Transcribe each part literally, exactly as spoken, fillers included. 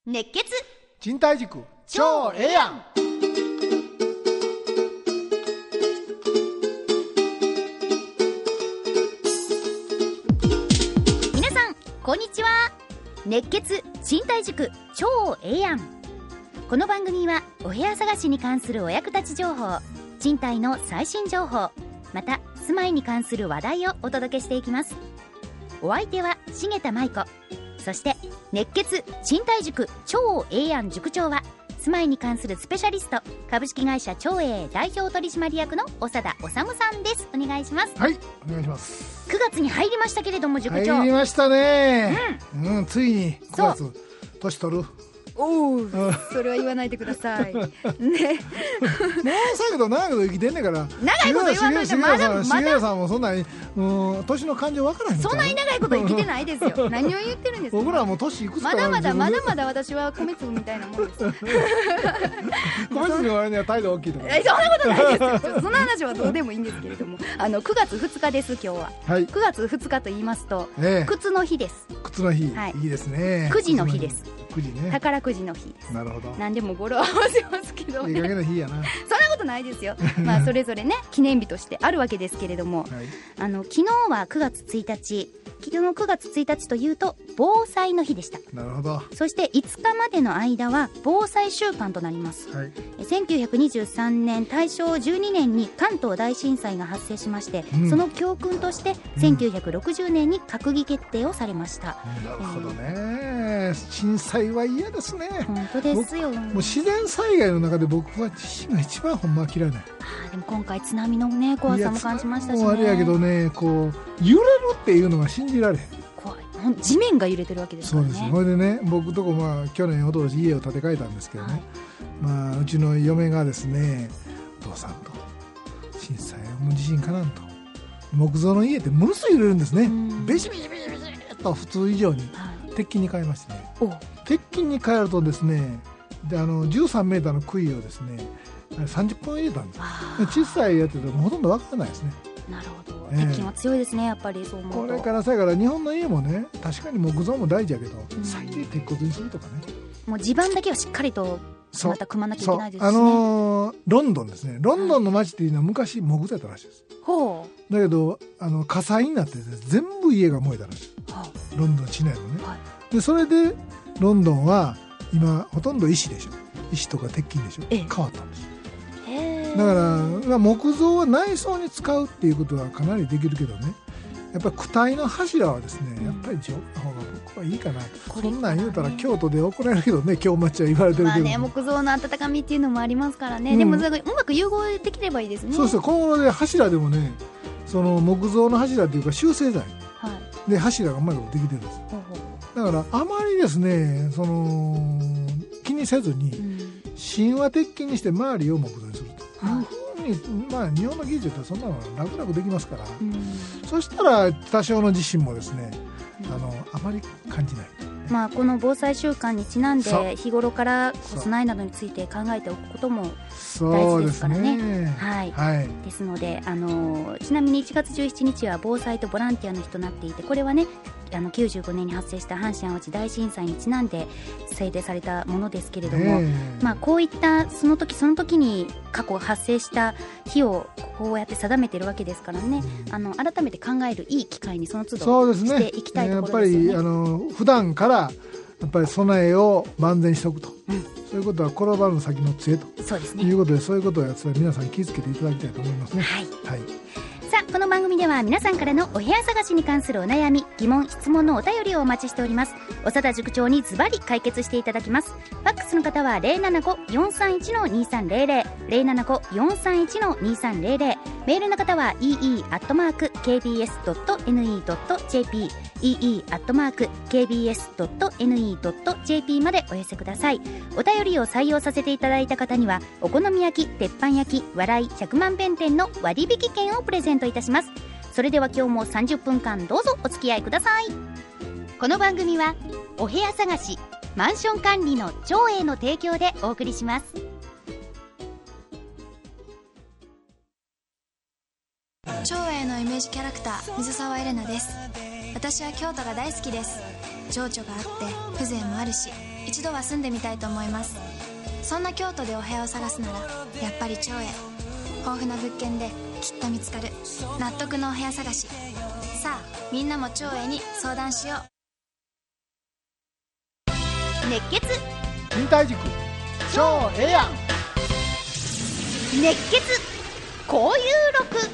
熱血賃貸塾超ええやん。 皆さんこんにちは。熱血賃貸塾超ええやん。この番組はお部屋探しに関するお役立ち情報、賃貸の最新情報、また住まいに関する話題をお届けしていきます。お相手は重田舞子、そして熱血賃貸塾超ええやん塾長は住まいに関するスペシャリスト、株式会社超ええ代表取締役の長田治さんです。お願いします。 はい、お願いします。 くがつに入りましたけれども、塾長入りましたね、うんうん、ついにくがつ年取る。 おお、それは言わないでくださいね。もうさけど長いこと生きてんねんから。 長いこと言わないで、まだまだ重田さんもそんなにもう年の感情わからないんですよ。 そんなに長いこと生きてないですよ。何を言ってるんですか。 僕らはもう年いくつかまだまだまだまだ私は米粒みたいなもんです。 米粒の割には態度大きいとか。 そんなことないですよ。その話はどうでもいいんですけれども、あのくがつふつかです。今日は、はい、くがつふつかと言いますと、ええ、靴の日です。 靴の日、はい、いいですね。 くじの日です。 くじね、 宝くじの日です。 なるほど。 何でも語呂合わせますけどね。 いい加減な日やな。 そんなことないですよ。まあそれぞれね記念日としてあるわけですけれども、はい、あの昨日はくがつついたち、昨日のくがつついたちというと防災の日でした。 なるほど。 そしていつかまでの間は防災週間となります、はい、せんきゅうひゃくにじゅうさんねん大正じゅうにねんに関東大震災が発生しまして、うん、その教訓としてせんきゅうひゃくろくじゅうねんに閣議決定をされました、 うん、なるほどね、えー、震災は嫌ですね。 本当ですよ。もう自然災害の中で僕は地震が一番ほんま嫌いない。 あでも今回津波の、ね、怖さも感じましたしね。 もうあれやけどね、こう揺れるっていうのが信じられへん。 怖い。地面が揺れてるわけですからね。 そうです。それでね、僕とこ、まあ、去年おととし家を建て替えたんですけどね、はい、まあ、うちの嫁がですね、お父さんと震災の地震かなんと木造の家ってものすごい揺れるんですね。ベシベシベシベシと普通以上に、はい、鉄筋に変えましてね、鉄筋に変えるとですね、であのじゅうさんメーターの杭をですねさんじゅっぷん入れたんです。小さいやつでもほとんど分からないですね。なるほど、えー、鉄筋は強いですね、やっぱり。そう思うとこれからさやから日本の家もね、確かに木造も大事やけど、うん、最低鉄骨にするとかね、 もう地盤だけはしっかりとまた組まなきゃいけないですしね。 あのー、ロンドンですね。ロンドンの街っていうのは昔木造やったらしいです、はい、だけどあの火災になって、ね、全部家が燃えたらしい、はあ、ロンドン市内のね、はい、でそれでロンドンは今ほとんど石でしょ、石とか鉄筋でしょ、ええ、変わったんです。だから木造は内装に使うっていうことはかなりできるけどね、やっぱり躯体の柱はですね、やっぱり丈夫な方が僕はいいかなと。そんなん言うたら京都で怒られるけどね、京町は言われてるけど、まあね、木造の温かみっていうのもありますからね、うん、でもうまく融合できればいいですね。 そうそう、今後で柱でもね、その木造の柱っていうか集成材、はい、で柱がうまいことできてるんです。ほうほう。だからあまりですね、その気にせずに、うん、芯は鉄筋にして周りを木造にするというふうに、まあ、日本の技術ってそんなの楽々できますから、うん、そしたら多少の地震もですね、うん、あのあまり感じない、 まあ、この防災週間にちなんで日頃から備えなどについて考えておくことも大事ですからね。そうですね、はいはい、ですので、あのちなみにいちがつじゅうしちにちは防災とボランティアの日となっていて、これはねあのきゅうじゅうごねんに発生した阪神・淡路大震災にちなんで制定されたものですけれども、まあ、こういったその時その時に過去発生した日をこうやって定めてるわけですからね、うん、あの改めて考えるいい機会にその都度していきたいところですよね。 やっぱりあの普段からやっぱり備えを万全にしておくと、うん、そういうことは転ばぬ先の杖と、そうですね、いうことで、そういうことをやつは皆さん気をつけていただきたいと思いますね。はい、はい。 さあ、この番組では皆さんからのお部屋探しに関するお悩み、疑問、質問のお便りをお待ちしております。長田塾長にズバリ解決していただきます。ファックスの方は ゼロななご よんさんいち にさんゼロゼロ ゼロななご よんさんいち にさんゼロゼロ、メールの方は イーイー アットマーク ケービーエス ドット エヌイー ドット ジェーピー イーイー アットマーク ケービーエス ドット エヌイー ドット ジェーピー までお寄せください。お便りを採用させていただいた方にはお好み焼き、鉄板焼き、笑いひゃくまん弁店の割引券をプレゼントいたします。それでは今日もさんじゅっぷんかんどうぞお付き合いください。この番組はお部屋探し、マンション管理の超営の提供でお送りします。 超営のイメージキャラクター水沢エレナです。私は京都が大好きです。情緒があって風情もあるし、 一度は住んでみたいと思います。そんな京都でお部屋を探すならやっぱり町営。豊富な物件できっと見つかる納得のお部屋探し。さあみんなも町営に相談しよう。 熱血忍耐塾超ええやん。 熱血交友録。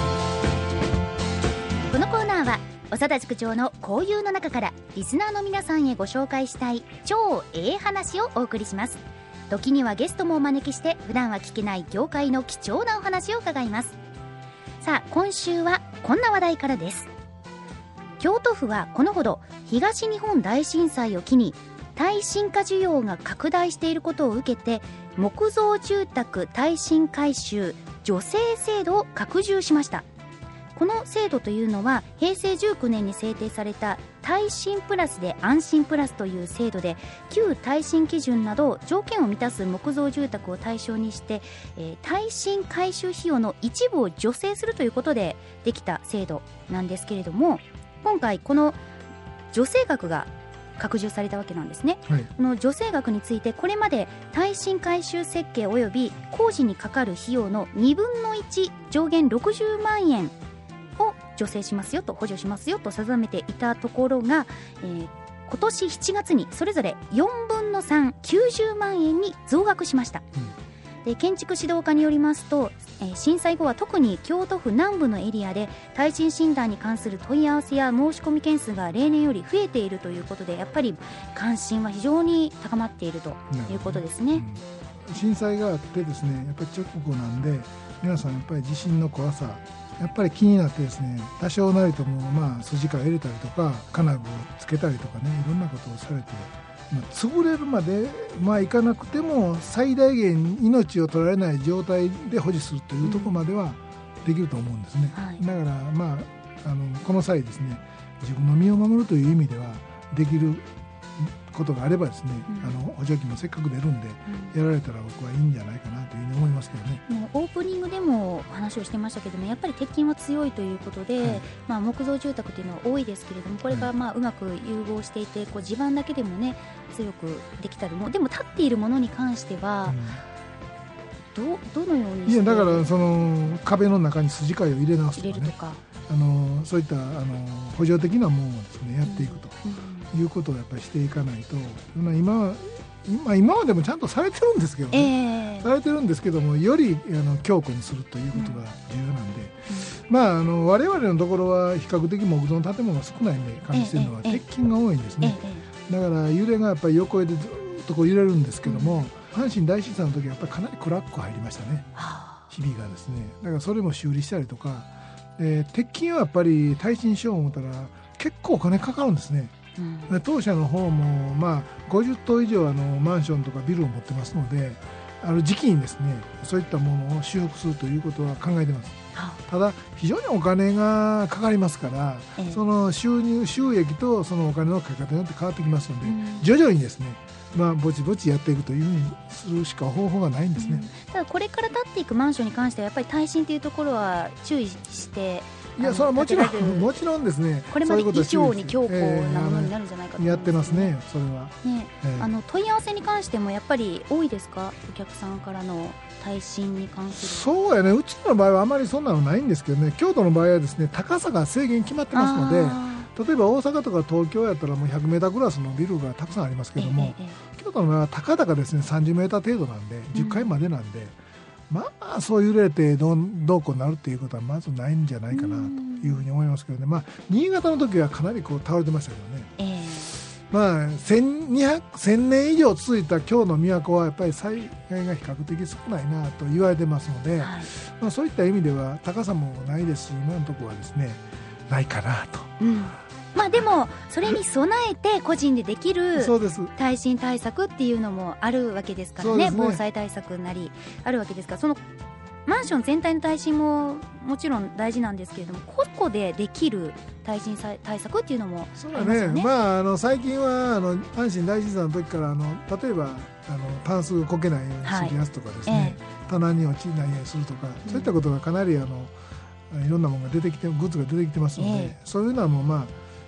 このコーナーは長田塾長の交友の中からリスナーの皆さんへご紹介したい超ええ話をお送りします。時にはゲストもお招きして普段は聞けない業界の貴重なお話を伺います。さあ今週はこんな話題からです。京都府はこのほど東日本大震災を機に耐震化需要が拡大していることを受けて、木造住宅耐震改修助成制度を拡充しました。この制度というのはへいせいじゅうきゅうねんに制定された耐震プラスで安心プラスという制度で、旧耐震基準など条件を満たす木造住宅を対象にして、えー、耐震改修費用の一部を助成するということでできた制度なんですけれども、今回この助成額が拡充されたわけなんですね、はい、この助成額についてこれまで耐震改修設計及び工事にかかる費用のにぶんのいち上限ろくじゅうまんえんを助成しますよと補助しますよと定めていたところが、えー、今年しちがつにそれぞれよんぶんのさんきゅうじゅうまんえんに増額しました、うん、で建築指導課によりますと、えー、震災後は特に京都府南部のエリアで耐震診断に関する問い合わせや申し込み件数が例年より増えているということで、やっぱり関心は非常に高まっているということですね、 うん、震災があってですね、やっぱり直後なんで皆さんやっぱり地震の怖さやっぱり気になってですね、多少なりともまあ筋から入れたりとか金具をつけたりとかね、いろんなことをされて、まあ、潰れるまでまあいかなくても最大限命を取られない状態で保持するというところまではできると思うんですね、うんはい、だからまあ、あのこの際ですね、自分の身を守るという意味ではできることがあればですね、うん、あの補助金もせっかく出るんで、うん、やられたら僕はいいんじゃないかなというふうに思いますけどね。 もうオープニングでも話をしてましたけども、やっぱり鉄筋は強いということで、はい、まあ、木造住宅というのは多いですけれども、これがまあうまく融合していて、こう地盤だけでもね強くできたりも、でも立っているものに関しては、うん、ど, どのようにして、 いやだからその壁の中に筋交いを入れ直すとかね、 入れるとか、 あのそういったあの補助的なものをですねやっていくと、うんうん、いうことをやっぱりしていかないと、今今今までもちゃんとされてるんですけどね、えー、されてるんですけども、よりあの強固にするということが重要なんで、うん、まああの我々のところは比較的木造の建物が少ないんで感じてるのは鉄筋が多いんですね、えーえー、だから揺れがやっぱり横へでずっとこう揺れるんですけども、うん、阪神大震災の時はやっぱりかなりクラック入りましたね、ひびがですね。だからそれも修理したりとか、えー、鉄筋はやっぱり耐震しよう思ったら結構お金かかるんですね、うん、当社の方も、まあ、ごじゅっとう以上あのマンションとかビルを持ってますので、ある時期にですねそういったものを修復するということは考えてます。ただ非常にお金がかかりますから、ええ、その収入収益とそのお金のかけ方によって変わってきますので、うん、徐々にですね、まあ、ぼちぼちやっていくというふうにするしか方法がないんですね、うん、 ただこれから建っていくマンションに関してはやっぱり耐震というところは注意して、 いやそれはもちろんもちろんですね、 これまで以上に強固なものになるんじゃないかと思います、ね、 やってますね、それは、 ねえー、あの問い合わせに関してもやっぱり多いですか、お客さんからの耐震に関する。 そうやね、うちの場合はあまりそんなのないんですけどね、京都の場合はですね高さが制限決まってますので、例えば大阪とか東京やったらもうひゃくメータークラスのビルがたくさんありますけども、えーえー、京都の場合はたかだかですねさんじゅうメーター程度なんでじゅっかいまでなんで、うん、まあそう揺れてどう、どうこうなるっていうことはまずないんじゃないかなというふうに思いますけどね、まあ、新潟の時はかなりこう倒れてましたけどね、えーまあ、せんにひゃく、せんねん以上続いた京の都はやっぱり災害が比較的少ないなと言われてますので、はい、まあ、そういった意味では高さもないですし、今のところはですねないかなと、うん、 まあ、でもそれに備えて個人でできる耐震対策っていうのもあるわけですからね、防災対策なりあるわけですから、そのマンション全体の耐震ももちろん大事なんですけれども、個々でできる耐震対策っていうのもありますよね。 まあ、あの最近はあの阪神大震災の時からあの例えばあのタンスこけないようにするやつとかですね、はいええ、棚に落ちないようにするとか、うん、そういったことがかなりあのいろんなものが出てきてグッズが出てきてますので、ええ、そういうのはもう、まあ、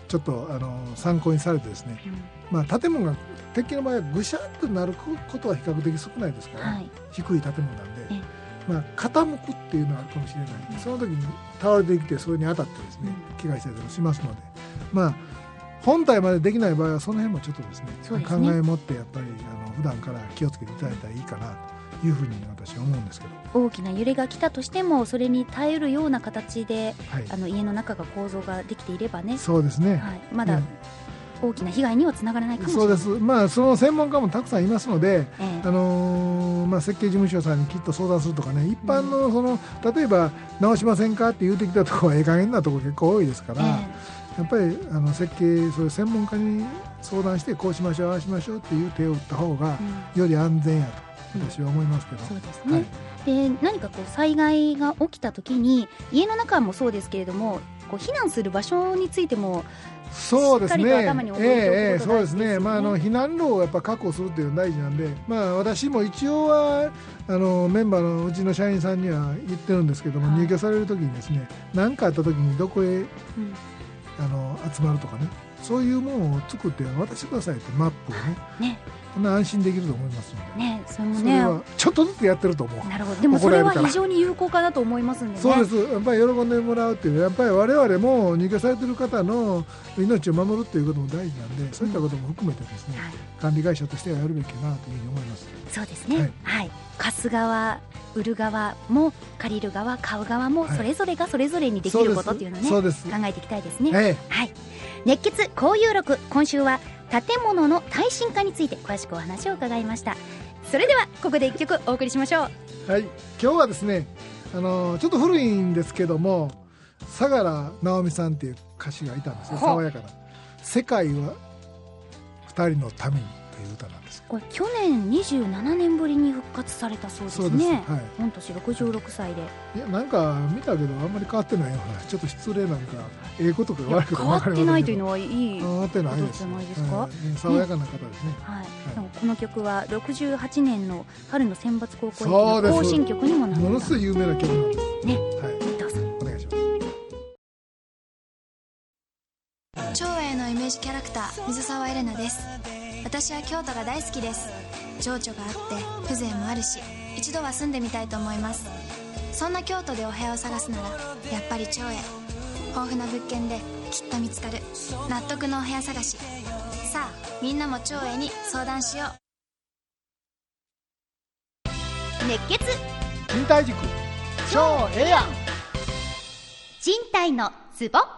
ちょっとあの参考にされてですね、うん、まあ、建物が鉄筋の場合はぐしゃっとなることは比較的少ないですから、はい、低い建物なんで、まあ、傾くっていうのはあるかもしれない、うん、その時に倒れてきてそれに当たってですね、うん、怪我したりとかしますので、まあ、本体までできない場合はその辺もちょっとですね、そうですね、考え持ってやっぱりあの普段から気をつけていただいたらいいかなというふうに私は思うんですけど、 大きな揺れが来たとしてもそれに耐えるような形で、はい、あの家の中が構造ができていればね、 そうですね、 はい、まだ、うん、大きな被害にはつながらないかもしれない。 そうです、まあ、その専門家もたくさんいますので、えーあのーまあ、設計事務所さんにきっと相談するとかね、一般の、その例えば直しませんかって言うてきたところはええ加減なところ結構多いですから、えー、やっぱりあの設計そういう専門家に相談してこうしましょうああしましょうっていう手を打った方がより安全やと私は思いますけど、うん、そうですね、はい、 で何かこう災害が起きた時に家の中もそうですけれども、こう避難する場所についてもそうですね、 しっかりと頭に覚えておくことが大事ですよね。 ええええ、そうですね、まあ、あの避難路をやっぱ確保するというのが大事なんで、まあ、私も一応はあのメンバーのうちの社員さんには言ってるんですけども、はい、入居される時にですね、何かあった時にどこへ、うん、あの集まるとかね、そういうものを作って渡してくださいってマップをね、ね、安心できると思いますので、ね、それもね、それはちょっとずつやってると思う。 なるほど、でもそれは非常に有効かなと思いますんでね。 そうです、やっぱり喜んでもらうっていう、やっぱり我々も入居されてる方の命を守るっていうことも大事なんで、そういったことも含めてですね、はい、管理会社としてはやるべきかなというふうに思います。 そうですね、はいはい、貸す側売る側も借りる側買う側もそれぞれがそれぞれにできることっていうのをね、はい、考えていきたいですね、はいはい、熱血交友録、今週は建物の耐震化について詳しくお話を伺いました。それではここでいっきょくお送りしましょう。 はい、今日はですね、あのちょっと古いんですけども、相良直美さんっていう歌手がいたんですよ。爽やかな世界は二人のためにという歌なんです。 これ去年にじゅうななねんぶりに復活されたそうですね。そうです、はい、御年ろくじゅうろくさいで、 いやなんか見たけどあんまり変わってないような、ちょっと失礼なんかええことか悪いこと変わってないというのはいい変わってないです、 じゃないですか、 はい、爽やかな方ですね、 はいはい、でもこの曲はろくじゅうはちねんの春の選抜高校駅の行進曲にもなった、 ものすごい有名な曲なんですね、はい、どうぞお願いします。長英のイメージキャラクター水沢エレナです。私は京都が大好きです。情緒があって風情もあるし、一度は住んでみたいと思います。そんな京都でお部屋を探すならやっぱり長英。豊富な物件できっと見つかる納得のお部屋探し。さあみんなも長英に相談しよう。 熱血賃貸塾超ええやん、 賃貸のツボ。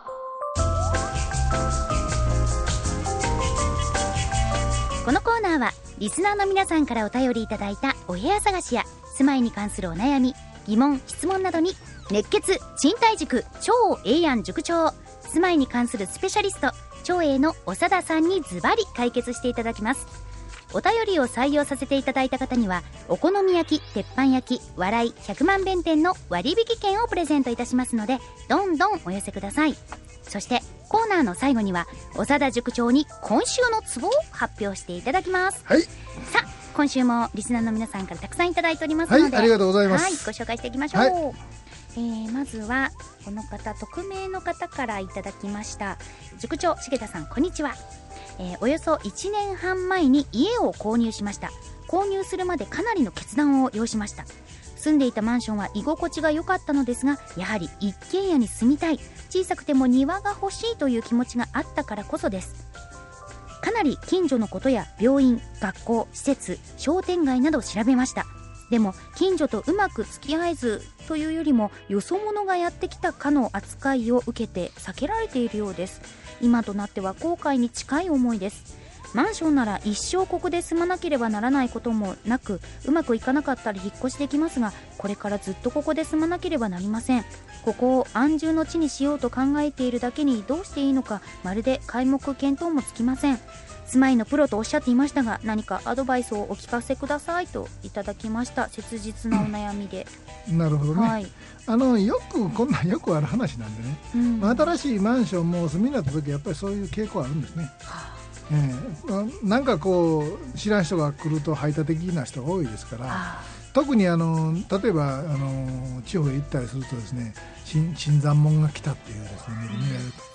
このコーナーはリスナーの皆さんからお便りいただいたお部屋探しや住まいに関するお悩み、疑問、質問などに熱血賃貸塾超ええやん塾長、住まいに関するスペシャリスト超えの長田さんにズバリ解決していただきます。お便りを採用させていただいた方にはお好み焼き、鉄板焼き、笑いひゃくまん弁店の割引券をプレゼントいたしますので、どんどんお寄せください。そしてコーナーの最後には長田塾長に今週のツボを発表していただきます、 はい、 さあ今週もリスナーの皆さんからたくさんいただいておりますので、 はい、ありがとうございます、 はい、ご紹介していきましょう、はい、えー、まずはこの方、匿名の方からいただきました。塾長重田さん、こんにちは。えー、およそいちねんはん前に家を購入しました。購入するまでかなりの決断を要しました。住んでいたマンションは居心地が良かったのですが、やはり一軒家に住みたい、小さくても庭が欲しいという気持ちがあったからこそです。かなり近所のことや病院、学校、施設、商店街などを調べました。でも近所とうまく付き合えずというよりも、よそ者がやってきたかの扱いを受けて避けられているようです。今となっては後悔に近い思いです。マンションなら一生ここで住まなければならないこともなく、うまくいかなかったら引っ越しできますが、これからずっとここで住まなければなりません。ここを安住の地にしようと考えているだけに、どうしていいのかまるで皆目見当もつきません。住まいのプロとおっしゃっていましたが、何かアドバイスをお聞かせくださいといただきました。切実なお悩みで、 うん、なるほどね、はい、あのよくこんなんよくある話なんでね、うん、新しいマンションも住みになった時やっぱりそういう傾向あるんですね、はあ、えー、なんかこう知らん人が来ると排他的な人が多いですから、はあ、特にあの例えばあの地方へ行ったりするとですね、新参者が来たっていうですね、見られると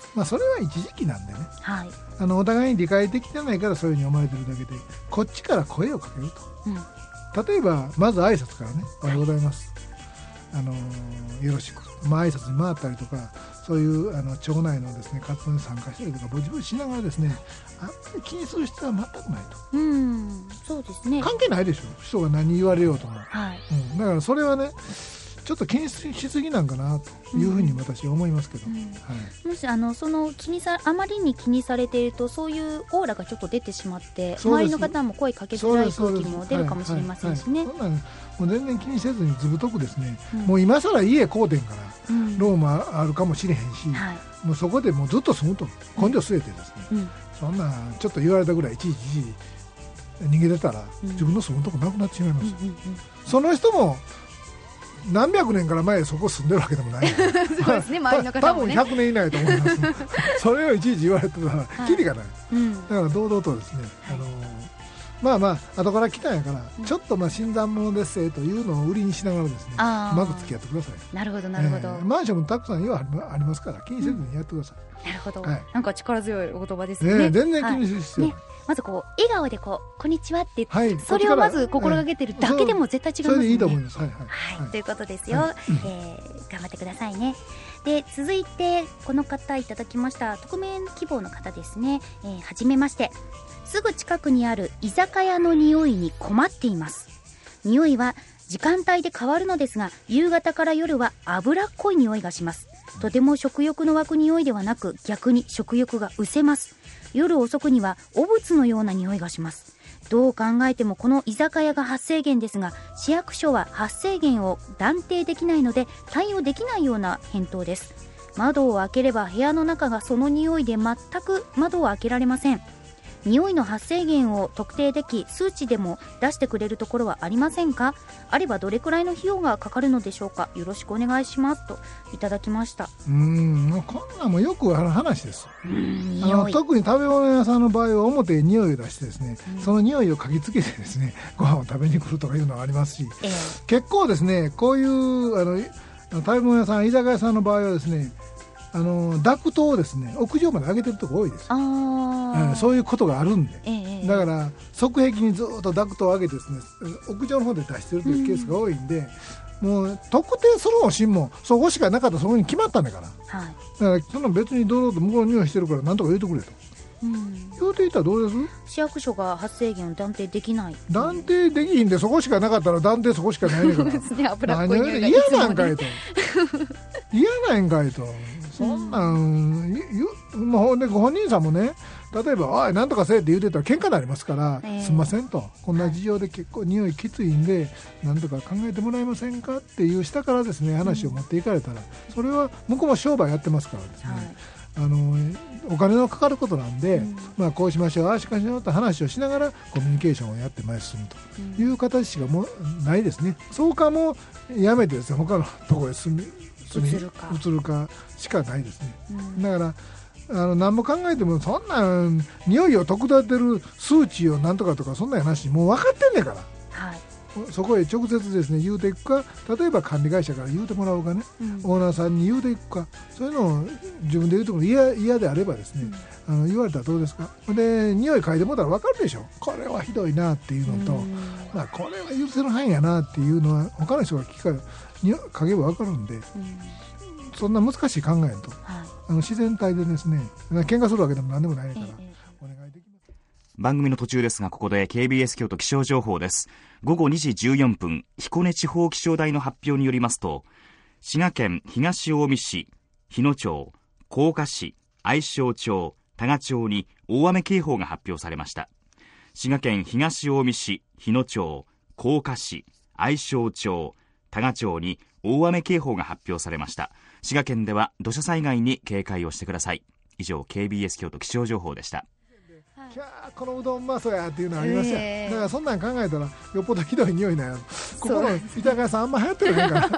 まあ、それは一時期なんでね、 はい、 あのお互いに理解できてないからそういうふうに思われてるだけで、こっちから声をかけると、うん、例えばまず挨拶からね、おはようございます、あのよろしく、まあ、挨拶に回ったりとか、そういうあの町内のですね活動に参加したりとかぼちぼちしながらですね、あんまり気にする必要は全くないと。 うん、そうですね、 関係ないでしょ、人が何言われようとも、 はい、 うん、だからそれはねちょっと気にしすぎなんかなというふうに私は思いますけど、うんうん、はい、 もしあのその気にさあまりに気にされているとそういうオーラがちょっと出てしまって周りの方も声かけづらい空気も出るかもしれませんしね。 そんなんもう全然気にせずにずぶとくですね、うん、もう今更家買うてんから、うん、ローンもあるかもしれへんし、はい、もうそこでもうずっと住むと根性据えてですね、うん、そんなちょっと言われたぐらいいちいち逃げてたら、うん、自分の住むとこなくなってしまいます、うんうんうん、その人も何百年から前そこ住んでるわけでもないそうですね、周りの方もね多分ひゃくねん以内と思いますそれをいちいち言われてたらキリがない、はい、うん、だから堂々とですね、はい、あのまあまあ後から来たんやから、うん、ちょっとまあ新参者ですというのを売りにしながらですね、うまく付き合ってください。 なるほどなるほど、えー、 マンションもたくさん家はありますから気にせずにやってください、 うん、なるほど、はい、なんか力強いお言葉ですね、えー、 全然気にする必要ない、 はいね、まずこう笑顔でこうこんにちはって言って、はい、それをまず心がけてるだけでも絶対違いますね。 それでいいと思います、はいはいはいはい、ということですよ、はい、えー、頑張ってくださいね。で続いてこの方いただきました、匿名希望の方ですね、えー、はじめまして、すぐ近くにある居酒屋の匂いに困っています。匂いは時間帯で変わるのですが、夕方から夜は脂っこい匂いがします。とても食欲の湧く匂いではなく、逆に食欲が失せます。夜遅くには汚物のような匂いがします。どう考えてもこの居酒屋が発生源ですが、市役所は発生源を断定できないので対応できないような返答です。窓を開ければ部屋の中がその匂いで全く窓を開けられません。匂いの発生源を特定でき、数値でも出してくれるところはありませんか？あればどれくらいの費用がかかるのでしょうか？よろしくお願いしますといただきました。 うーん、もうこんなんもよくある話です。あの特に食べ物屋さんの場合は表に匂いを出してですね、うん、その匂いを嗅ぎつけてですねご飯を食べに来るとかいうのがありますし、えー、結構ですねこういうあの食べ物屋さん居酒屋さんの場合はですね、あのダクトをですね屋上まで上げてるとこ多いです。あ、えー、そういうことがあるんで、えー、だから側壁にずっとダクトを上げてですね屋上の方で出してるというケースが多いんで、うん、もう特定する方針もそこしかなかったらそこに決まったんだから、はい、だからその別に堂々と向こうの匂いしてるから何とか言うてくれと、うん、言うていたらどうです？ 市役所が発生源を断定できない、 断定できひんでそこしかなかったら断定そこしかないねんからそうですね、脂っこい匂いがいつもね、嫌なんかいと嫌なんかいとそんなん、うん、もうね、ご本人さんもね、例えばおいなんとかせえって言うてたら喧嘩になりますから、えー、すんませんと、こんな事情で結構匂いきついんでなんとか考えてもらえませんかっていう下からですね話を持っていかれたら、うん、それは向こうも商売やってますからですね、はい、あのお金のかかることなんで、うん、まあ、こうしましょうああしかしようと話をしながらコミュニケーションをやって前に進むという形しかもうないですね。そうかもやめてですね他のところへ進み移るか移るかしかないですね、うん、だからあの何も考えてもそんな匂いを特立てる数値をなんとかとかそんな話もう分かってんねんから、はい、そこへ直接ですね言うていくか、例えば管理会社から言うてもらうかね、うん、オーナーさんに言うていくか、そういうのを自分で言うても嫌、嫌であればですね、うん、あの言われたらどうですか。で匂い嗅いでもらったら分かるでしょ、これはひどいなっていうのと、うん、まあ、これは許せる範囲やなっていうのは他の人が聞か嗅げば分かるんで、うん、そんな難しい考えんと、はい、あの自然体でですね喧嘩するわけでも何でもないから、ええ、お願いできます。 番組の途中ですがここで ケービーエス 京都気象情報です。午後にじじゅうよんぷん、彦根地方気象台の発表によりますと、滋賀県東近江市、日野町、甲賀市、愛荘町、多賀町に大雨警報が発表されました。滋賀県東近江市、日野町、甲賀市、愛荘町、多賀町に大雨警報が発表されました。滋賀県では土砂災害に警戒をしてください。以上 ケービーエス 京都気象情報でした。 キャーこのうどんうまそうやっていうのありました、えー、だからそんなん考えたらよっぽどひどい匂いなんや。ここの居酒屋さんあんま流行ってるへんから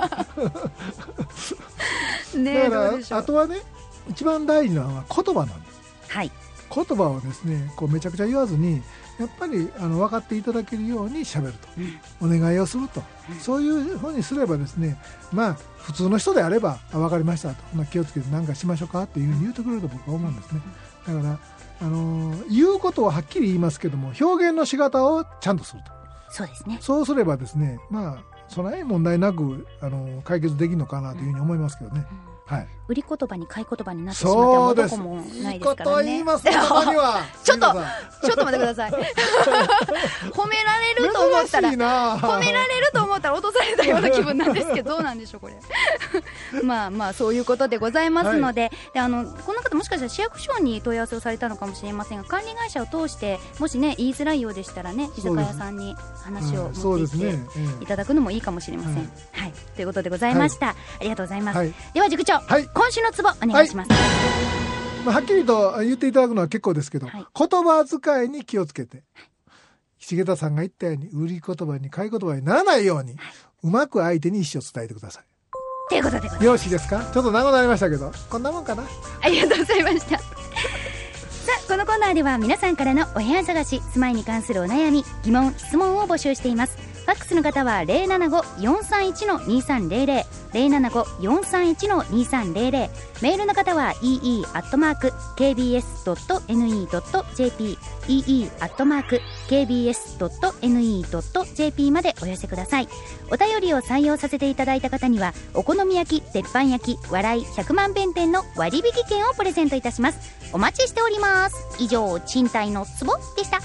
ね、だからあとはね一番大事なのは言葉なんです、 はい、 言葉をですねこうめちゃくちゃ言わずにやっぱりあの分かっていただけるように喋ると、うん、お願いをすると、うん、そういうふうにすればですね、まあ普通の人であればあ分かりましたと、まあ、気をつけて何かしましょうかっていうふうに言ってくれると僕は思うんですね。だからあのー、言うことははっきり言いますけども表現の仕方をちゃんとすると。 そうですね。 そうすればですね、まあそんなに問題なくあの解決できるのかなというふうに思いますけどね、うんはい、 売り言葉に買い言葉になってしまってもどこもないですからね。 いいこと言いますね、たまにはちょっとちょっと待ってください褒められると思ったら褒められると思ったら落とされたような気分なんですけどどうなんでしょうこれまあまあそういうことでございますので、はい、であのこの方もしかしたら市役所に問い合わせをされたのかもしれませんが管理会社を通してもしね言いづらいようでしたらね居酒屋さんに話を持っていっていただくのもいいかもしれません、はいはい、ということでございました、はい、ありがとうございます、はい、では塾長、はい、今週のツボお願いします。はい、 まあ、はっきりと言っていただくのは結構ですけど、はい、言葉遣いに気をつけて、重田さんが言ったように売り言葉に買い言葉にならないように、はい、うまく相手に意思を伝えてくださいということでございます。 よろしいですか。ちょっと長くなりましたけどこんなもんかな。 ありがとうございましたさあこのコーナーでは皆さんからのお部屋探し住まいに関するお悩み疑問質問を募集しています。ファックスの方は ゼロななご よんさんいち にさんゼロゼロ ゼロななご よんさんいち にさんゼロゼロ メールの方は イーイー アットマーク ケービーエス ドット エヌイー ドット ジェーピー イーイー アットマーク ケービーエス ドット エヌイー ドット ジェーピー までお寄せください。お便りを採用させていただいた方にはお好み焼き、鉄板焼き、笑いひゃくまん弁店の割引券をプレゼントいたします。お待ちしております。以上賃貸のツボでした。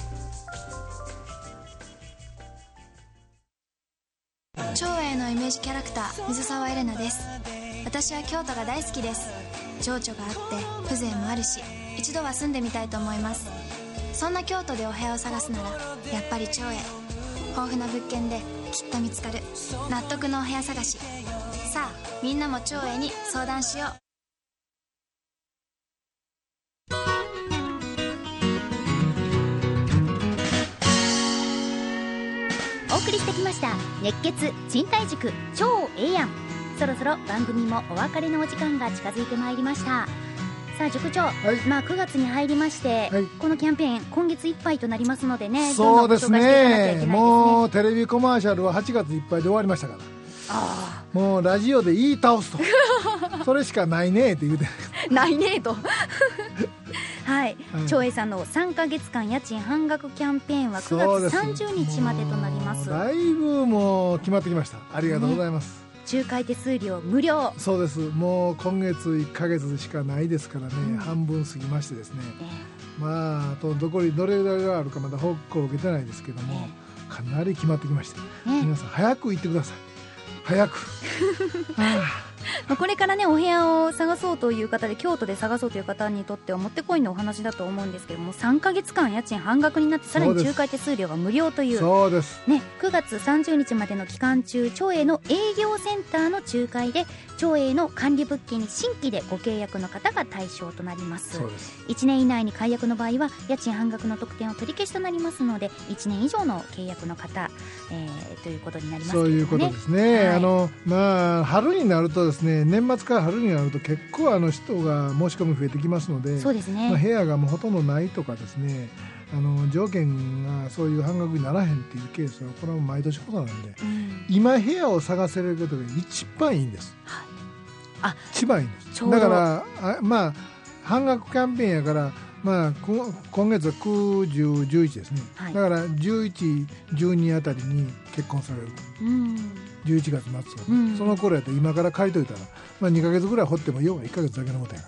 長英のイメージキャラクター水沢エレナです。私は京都が大好きです。情緒があって風情もあるし一度は住んでみたいと思います。そんな京都でお部屋を探すならやっぱり長英。豊富な物件できっと見つかる納得のお部屋探し。さあみんなも長英に相談しよう。 お送りしてきました熱血賃貸塾超ええやん。そろそろ番組もお別れのお時間が近づいてまいりました。さあ塾長、はい、まあくがつに入りまして、はい、このキャンペーン今月いっぱいとなりますのでね。 そうですね。もうテレビコマーシャルははちがついっぱいで終わりましたから。 あもうラジオで言い倒すとそれしかないねって言うてないねとはい、長英さんのさんかげつかん家賃半額キャンペーンはくがつさんじゅうにちまでとなります。 だいぶもう決まってきました。ありがとうございます、 ね、仲介手数料無料。 そうです。もう今月いっかげつしかないですからね、うん、半分過ぎましてですね、えー、まああとどこにどれぐらいがあるかまだ報告を受けてないですけども、えー、かなり決まってきました、ね、皆さん早く行ってください。早くはあ、これからねお部屋を探そうという方で京都で探そうという方にとってはもってこいのお話だと思うんですけども、さんかげつかん家賃半額になってさらに仲介手数料が無料という。 そうです、 ね、くがつさんじゅうにちまでの期間中長英の営業センターの仲介で長英の管理物件に新規でご契約の方が対象となります。 そうです。 いちねん以内に解約の場合は家賃半額の特典を取り消しとなりますのでいちねん以上の契約の方、えー、ということになりますけどね。 そういうことですね、はい、あのまあ、春になるとですね、年末から春になると結構あの人が申し込み増えてきますので、 そうですね、 まあ、部屋がもうほとんどないとかですね、あの条件がそういう半額にならへんっていうケースはこれは毎年ことなんで、うん、今部屋を探せることが一番いいんです、はい、あ一番いいんです。だからあまあ半額キャンペーンやから、まあ、今月はく、じゅう、じゅういちですね、はい、だからじゅういち、じゅうにあたりに結婚されると、うん、じゅういちがつ末、うん、その頃やったら今から借りといたら、まあ、にかげつぐらい掘っても要はいっかげつだけのことやから、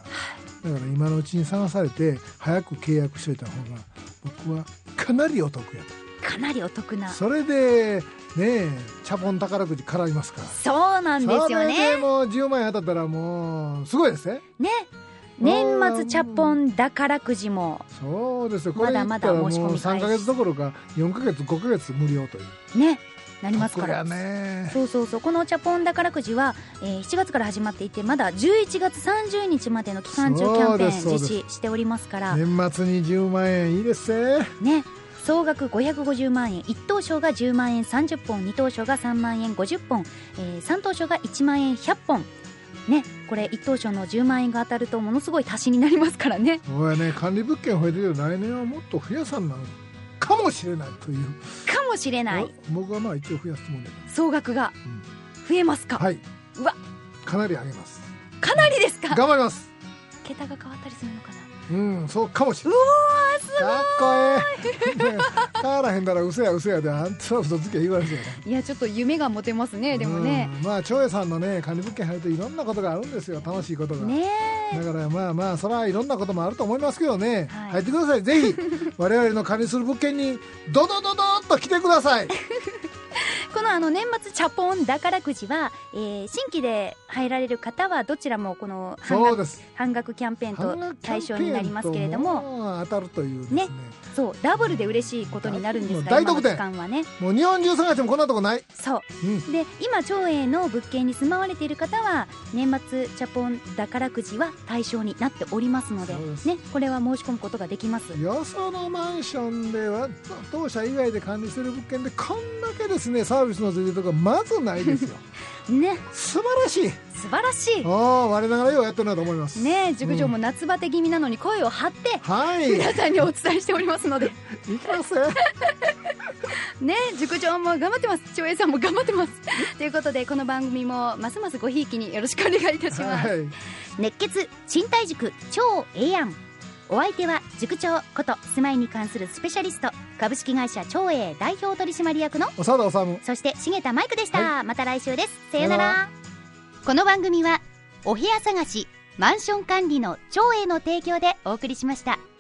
だから今のうちに探されて早く契約しといた方が僕はかなりお得やと。 かなりお得な。 それでね、チャポン宝くじ絡みますから。 そうなんですよね。 それでもうじゅうまん円当たったらもうすごいですね。 ね、年末チャポン宝くじもそうですよ。これ言ったらもうさんかげつどころかよんかげつごかげつ無料というねなりますから。 ね、 そうそうそう。このチャポン宝くじは、えー、しちがつから始まっていてまだじゅういちがつさんじゅうにちまでの期間中キャンペーン実施しておりますから、 年末にじゅうまん円いいですね。 総額ごひゃくごじゅうまんえん、いっ等賞がじゅうまんえんさんじゅっぽん、に等賞がさんまんえんごじゅっぽん、えー、さん等賞がいちまんえんひゃっぽん、 ね、これ一等賞のじゅうまんえんが当たるとものすごい足しになりますからね。 これね、管理物件増えてるけど来年はもっと増やさんなのかもしれないというかもしれない。 僕はまあ一応増やすつもりで、 総額が増えますか。 はい、 うわ、 かなり上げます。 かなりですか。 頑張ります。 桁が変わったりするのかな。 うん、そうかもしれない。 うわー、すごい。 かっこええ変わらへんだら嘘や嘘やで、あんたは嘘つけ言われてるよね。 いや、ちょっと夢が持てますね。でもね、 うん、まあ長江さんのね管理物件入るといろんなことがあるんですよ、楽しいことがね。 だからまあまあそれはいろんなこともあると思いますけどね、 はい、 入ってください。ぜひ我々の管理する物件にドドドドーっと来てくださいこのあの年末チャポン宝くじは、えー、新規で入られる方はどちらもこの半額、 そうです、 半額キャンペーンと対象になりますけれども、 当たるというですね、 ね、そうダブルで嬉しいことになるんですが、 大特典、 今の期間はね、 もう日本中探してもこんなとこない。 そう、 うん、 で今長英の物件に住まわれている方は年末チャポン宝くじは対象になっておりますので、ね、これは申し込むことができます。 よそのマンションでは当社以外で管理する物件でこんだけですねサービスのついてるとかまずないですよね、 素晴らしい、 素晴らしい。 ああ、我ながらようやってるなと思いますね。塾長も夏バテ気味なのに声を張って、 はい、 皆さんにお伝えしておりますのでいきますね、塾長も頑張ってます、長英さんも頑張ってますということで、この番組もますますごひいきによろしくお願いいたします、はい、熱血賃貸塾超ええやん。お相手は塾長こと住まいに関するスペシャリスト株式会社長英代表取締役の長田治、 そして重田舞子でした、はい、また来週です。さよなら。 ら。この番組はお部屋探しマンション管理の長英の提供でお送りしました。